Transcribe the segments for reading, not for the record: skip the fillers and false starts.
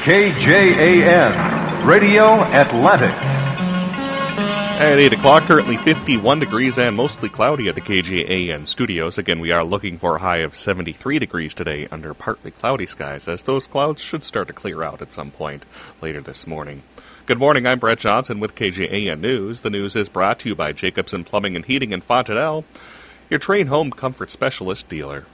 KJAN, Radio Atlantic. At 8 o'clock, currently 51 degrees and mostly cloudy at the KJAN studios. Again, we are looking for a high of 73 degrees today under partly cloudy skies, as those clouds should start to clear out at some point later this morning. Good morning, I'm Brett Johnson with KJAN News. The news is brought to you by Jacobson Plumbing and Heating in Fontanelle, your Trane Home Comfort Specialist dealer.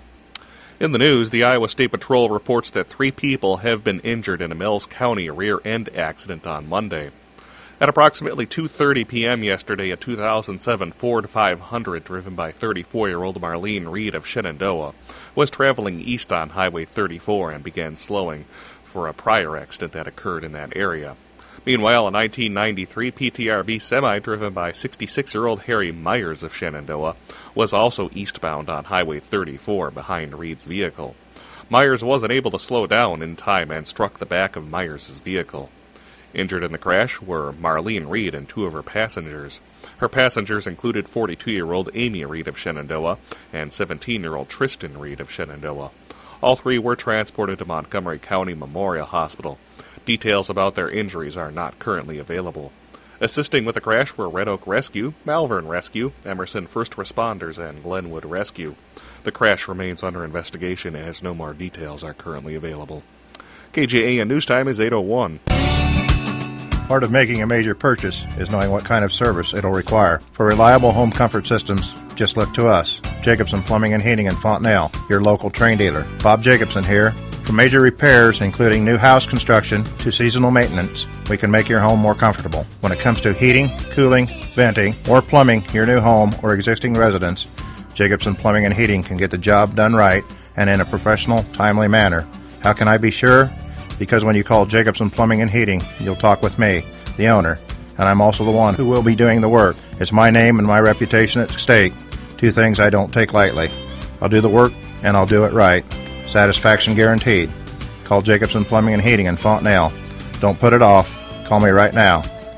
In the news, the Iowa State Patrol reports that 3 people have been injured in a Mills County rear-end accident on Monday. At approximately 2:30 p.m. yesterday, a 2007 Ford 500 driven by 34-year-old Marlene Reed of Shenandoah was traveling east on Highway 34 and began slowing for a prior accident that occurred in that area. Meanwhile, a 1993 PTRB semi driven by 66-year-old Harry Myers of Shenandoah was also eastbound on Highway 34 behind Reed's vehicle. Myers wasn't able to slow down in time and struck the back of Myers' vehicle. Injured in the crash were Marlene Reed and 2 of her passengers. Her passengers included 42-year-old Amy Reed of Shenandoah and 17-year-old Tristan Reed of Shenandoah. All 3 were transported to Montgomery County Memorial Hospital. Details about their injuries are not currently available. Assisting with the crash were Red Oak Rescue, Malvern Rescue, Emerson First Responders, and Glenwood Rescue. The crash remains under investigation as no more details are currently available. KJAN News Time is 8:01. Part of making a major purchase is knowing what kind of service it'll require. For reliable home comfort systems, just look to us. Jacobson Plumbing and Heating in Fontanelle, your local Trane dealer. Bob Jacobson here. For major repairs, including new house construction to seasonal maintenance, we can make your home more comfortable. When it comes to heating, cooling, venting, or plumbing your new home or existing residence, Jacobson Plumbing and Heating can get the job done right and in a professional, timely manner. How can I be sure? Because when you call Jacobson Plumbing and Heating, you'll talk with me, the owner, and I'm also the one who will be doing the work. It's my name and my reputation at stake, 2 things I don't take lightly. I'll do the work, and I'll do it right. Satisfaction guaranteed. Call Jacobson Plumbing and Heating in Fontanelle. Don't put it off. Call me right now.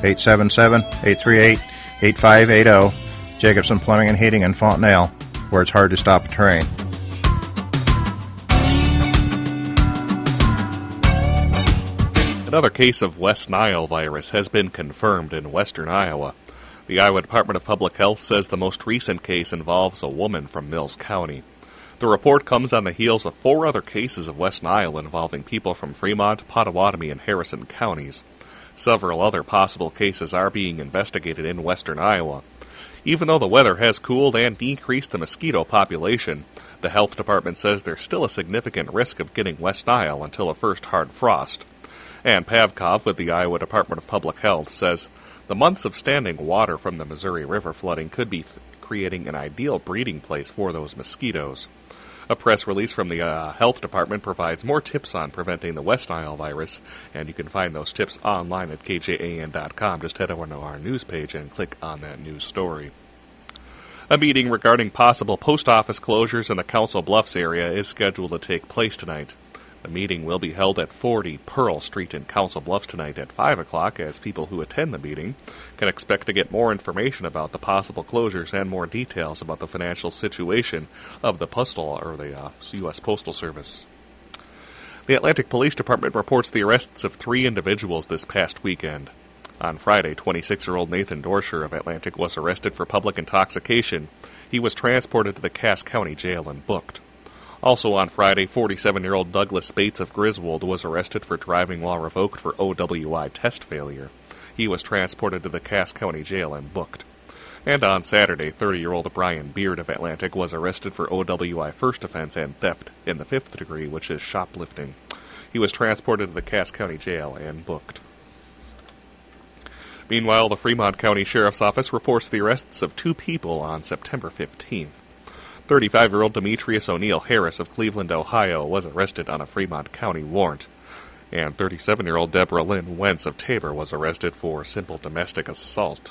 877-838-8580. Jacobson Plumbing and Heating in Fontanelle, where it's hard to stop a train. Another case of West Nile virus has been confirmed in western Iowa. The Iowa Department of Public Health says the most recent case involves a woman from Mills County. The report comes on the heels of 4 other cases of West Nile involving people from Fremont, Pottawatomie, and Harrison counties. Several other possible cases are being investigated in western Iowa. Even though the weather has cooled and decreased the mosquito population, the health department says there's still a significant risk of getting West Nile until a first hard frost. Ann Pavkov with the Iowa Department of Public Health says the months of standing water from the Missouri River flooding could be creating an ideal breeding place for those mosquitoes. A press release from the health department provides more tips on preventing the West Nile virus, and you can find those tips online at kjan.com. Just head over to our news page and click on that news story. A meeting regarding possible post office closures in the Council Bluffs area is scheduled to take place tonight. The meeting will be held at 40 Pearl Street in Council Bluffs tonight at 5 o'clock, as people who attend the meeting can expect to get more information about the possible closures and more details about the financial situation of the U.S. Postal Service. The Atlantic Police Department reports the arrests of 3 individuals this past weekend. On Friday, 26-year-old Nathan Dorsher of Atlantic was arrested for public intoxication. He was transported to the Cass County Jail and booked. Also on Friday, 47-year-old Douglas Bates of Griswold was arrested for driving while revoked for OWI test failure. He was transported to the Cass County Jail and booked. And on Saturday, 30-year-old Brian Beard of Atlantic was arrested for OWI first offense and theft in the 5th degree, which is shoplifting. He was transported to the Cass County Jail and booked. Meanwhile, the Fremont County Sheriff's Office reports the arrests of 2 people on September 15th. 35-year-old Demetrius O'Neill Harris of Cleveland, Ohio, was arrested on a Fremont County warrant. And 37-year-old Deborah Lynn Wentz of Tabor was arrested for simple domestic assault.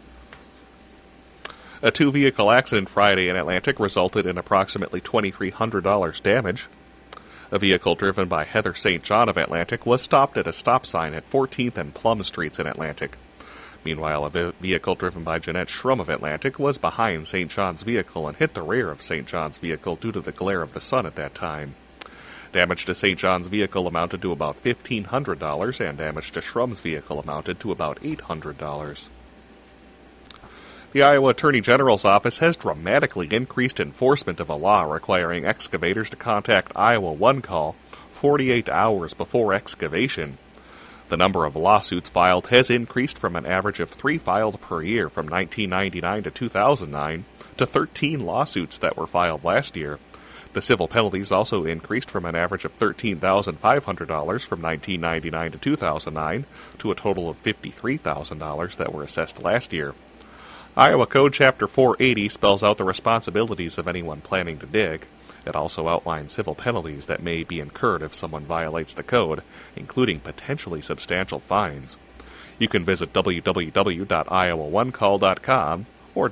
A 2-vehicle accident Friday in Atlantic resulted in approximately $2,300 damage. A vehicle driven by Heather St. John of Atlantic was stopped at a stop sign at 14th and Plum Streets in Atlantic. Meanwhile, a vehicle driven by Jeanette Schrum of Atlantic was behind St. John's vehicle and hit the rear of St. John's vehicle due to the glare of the sun at that time. Damage to St. John's vehicle amounted to about $1,500, and damage to Shrum's vehicle amounted to about $800. The Iowa Attorney General's office has dramatically increased enforcement of a law requiring excavators to contact Iowa One Call 48 hours before excavation. The number of lawsuits filed has increased from an average of 3 filed per year from 1999 to 2009 to 13 lawsuits that were filed last year. The civil penalties also increased from an average of $13,500 from 1999 to 2009 to a total of $53,000 that were assessed last year. Iowa Code Chapter 480 spells out the responsibilities of anyone planning to dig. It also outlines civil penalties that may be incurred if someone violates the code, including potentially substantial fines. You can visit www.iowaonecall.com or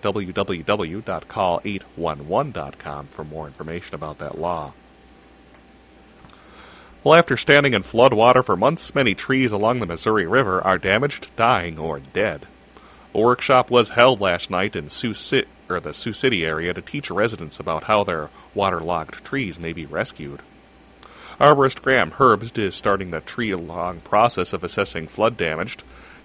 www.call811.com for more information about that law. Well, after standing in floodwater for months, many trees along the Missouri River are damaged, dying, or dead. A workshop was held last night in the Sioux City area to teach residents about how their waterlogged trees may be rescued. Arborist Graham Herbst is starting the tree-long process of assessing flood damaged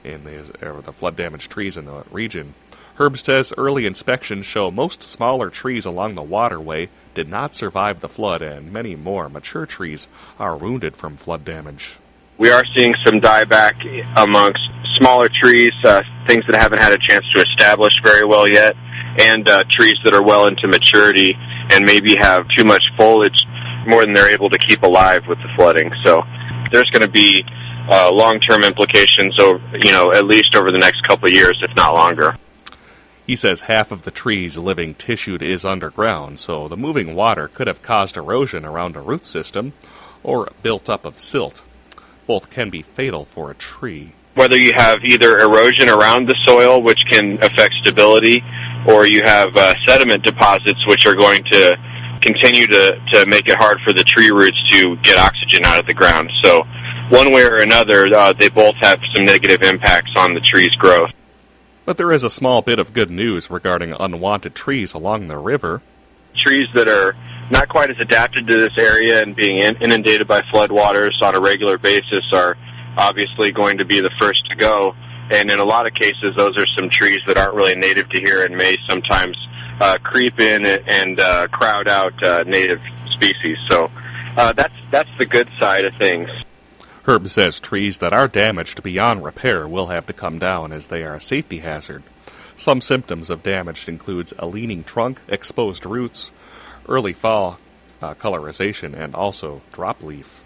trees in the region. Herbst says early inspections show most smaller trees along the waterway did not survive the flood, and many more mature trees are wounded from flood damage. We are seeing some dieback amongst smaller trees, things that haven't had a chance to establish very well yet, and trees that are well into maturity and maybe have too much foliage, more than they're able to keep alive with the flooding. So there's going to be long-term implications, at least over the next couple of years, if not longer. He says half of the tree's living tissue is underground, so the moving water could have caused erosion around a root system or built up of silt. Both can be fatal for a tree. Whether you have either erosion around the soil, which can affect stability, or you have sediment deposits, which are going to continue to make it hard for the tree roots to get oxygen out of the ground. So one way or another, they both have some negative impacts on the tree's growth. But there is a small bit of good news regarding unwanted trees along the river. Trees that are not quite as adapted to this area and being inundated by floodwaters on a regular basis are obviously going to be the first to go. And in a lot of cases, those are some trees that aren't really native to here and may sometimes creep in and crowd out native species. So that's the good side of things. Herb says trees that are damaged beyond repair will have to come down as they are a safety hazard. Some symptoms of damage includes a leaning trunk, exposed roots, early fall colorization, and also drop leaf.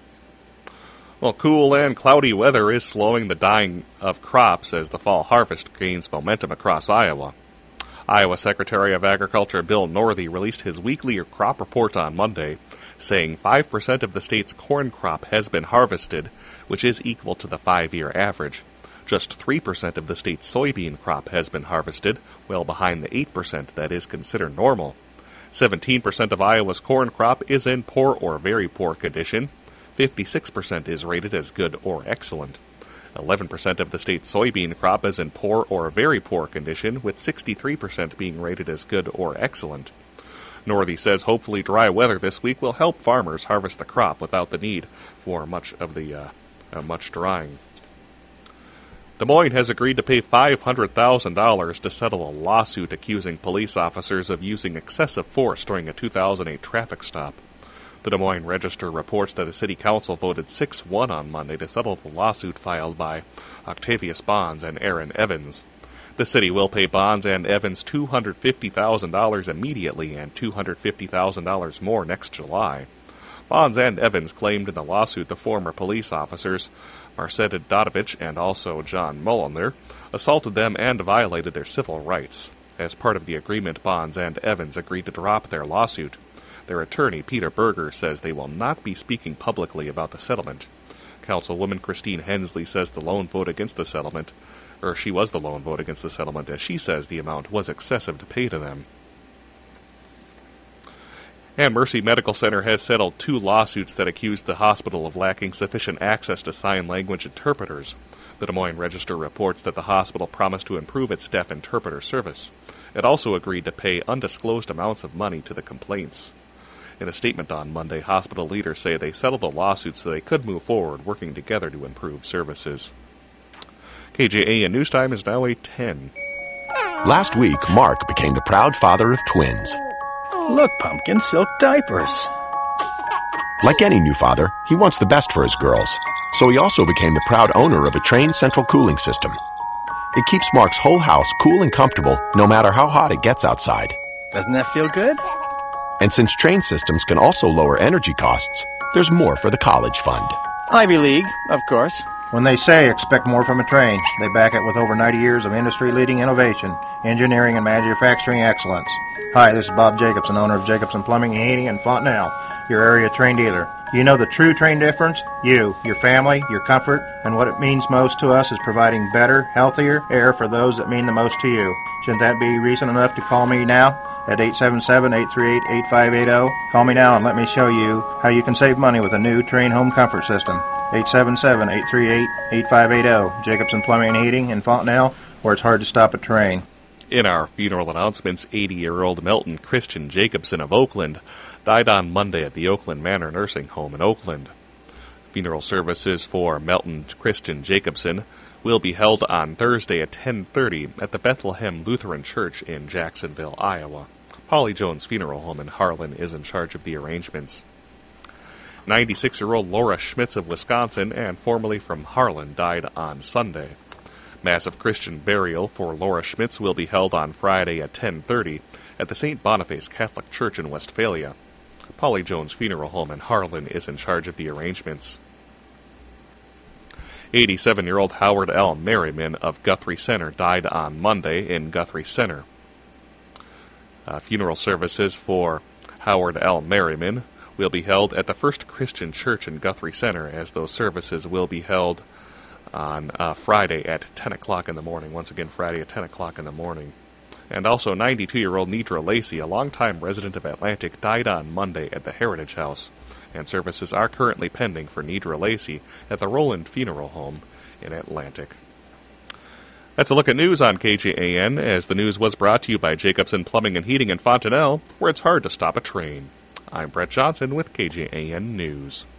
Well, cool and cloudy weather is slowing the dying of crops as the fall harvest gains momentum across Iowa. Iowa Secretary of Agriculture Bill Northey released his weekly crop report on Monday, saying 5% of the state's corn crop has been harvested, which is equal to the 5-year average. Just 3% of the state's soybean crop has been harvested, well behind the 8% that is considered normal. 17% of Iowa's corn crop is in poor or very poor condition. 56% is rated as good or excellent. 11% of the state's soybean crop is in poor or very poor condition, with 63% being rated as good or excellent. Northey says hopefully dry weather this week will help farmers harvest the crop without the need for much drying. Des Moines has agreed to pay $500,000 to settle a lawsuit accusing police officers of using excessive force during a 2008 traffic stop. The Des Moines Register reports that the City Council voted 6-1 on Monday to settle the lawsuit filed by Octavius Bonds and Aaron Evans. The city will pay Bonds and Evans $250,000 immediately and $250,000 more next July. Bonds and Evans claimed in the lawsuit the former police officers, Marceta Dodovich and also John Mulliner, assaulted them and violated their civil rights. As part of the agreement, Bonds and Evans agreed to drop their lawsuit. Their attorney, Peter Berger, says they will not be speaking publicly about the settlement. Councilwoman Christine Hensley says the lone vote against the settlement, she was the lone vote against the settlement, as she says the amount was excessive to pay to them. And Mercy Medical Center has settled 2 lawsuits that accused the hospital of lacking sufficient access to sign language interpreters. The Des Moines Register reports that the hospital promised to improve its deaf interpreter service. It also agreed to pay undisclosed amounts of money to the complaints. In a statement on Monday, hospital leaders say they settled the lawsuit so they could move forward, working together to improve services. KJAN News Time is now 8:10. Last week, Mark became the proud father of twins. Look, Pumpkin, silk diapers. Like any new father, he wants the best for his girls, so he also became the proud owner of a Trane central cooling system. It keeps Mark's whole house cool and comfortable no matter how hot it gets outside. Doesn't that feel good? And since Trane systems can also lower energy costs, there's more for the college fund. Ivy League, of course. When they say expect more from a Trane, they back it with over 90 years of industry-leading innovation, engineering, and manufacturing excellence. Hi, this is Bob Jacobson, owner of Jacobson Plumbing and Heating in Fontenelle, your area Trane dealer. Do you know the true Trane difference? You, your family, your comfort, and what it means most to us is providing better, healthier air for those that mean the most to you. Shouldn't that be reason enough to call me now at 877-838-8580? Call me now and let me show you how you can save money with a new Trane home comfort system. 877-838-8580. Jacobson Plumbing and Heating in Fontenelle, where it's hard to stop a Trane. In our funeral announcements, 80-year-old Melton Christian Jacobson of Oakland died on Monday at the Oakland Manor Nursing Home in Oakland. Funeral services for Melton Christian Jacobson will be held on Thursday at 10:30 at the Bethlehem Lutheran Church in Jacksonville, Iowa. Polly Jones Funeral Home in Harlan is in charge of the arrangements. 96-year-old Laura Schmitz of Wisconsin and formerly from Harlan died on Sunday. Massive Christian burial for Laura Schmitz will be held on Friday at 10:30 at the St. Boniface Catholic Church in Westphalia. Polly Jones Funeral Home in Harlan is in charge of the arrangements. 87-year-old Howard L. Merriman of Guthrie Center died on Monday in Guthrie Center. Funeral services for Howard L. Merriman will be held at the First Christian Church in Guthrie Center, as those services will be held on Friday at 10 o'clock in the morning. Once again, Friday at 10 o'clock in the morning. And also, 92-year-old Nidra Lacey, a longtime resident of Atlantic, died on Monday at the Heritage House, and services are currently pending for Nidra Lacey at the Roland Funeral Home in Atlantic. That's a look at news on KJAN, as the news was brought to you by Jacobson Plumbing and Heating in Fontenelle, where it's hard to stop a train. I'm Brett Johnson with KJAN News.